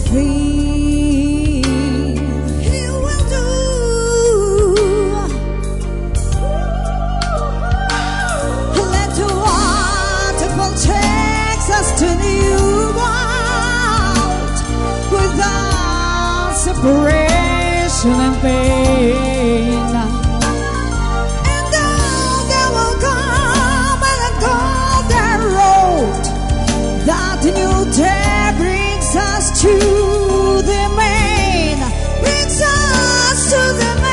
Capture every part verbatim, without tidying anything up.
everything He will do. Let the waterfall take us to new world without separation and pain. And now there will come and go that road that the new day brings us to the main, brings us to the main.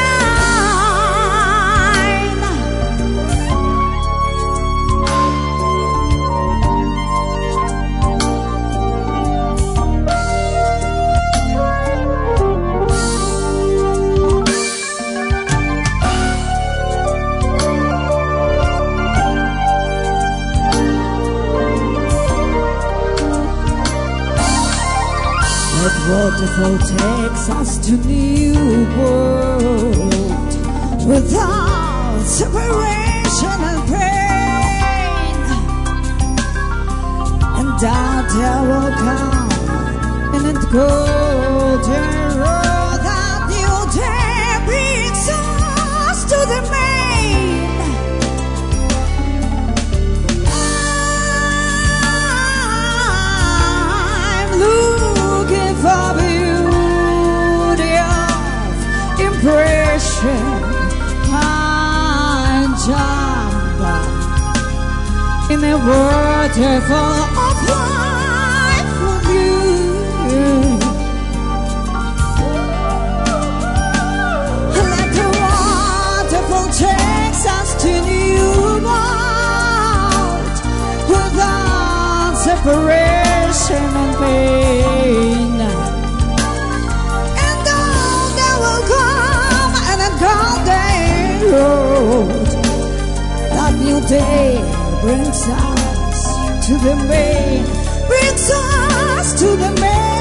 That waterfall takes us to new world without separation and pain. And down there will come and it golden road that new day brings us to the main. I'm looking for beauty of impression and jump in a waterfall of life from you. Let the waterfall take us to new world without separation and pain. And now there will come and a golden road. That new day brings us to the main, brings us to the main.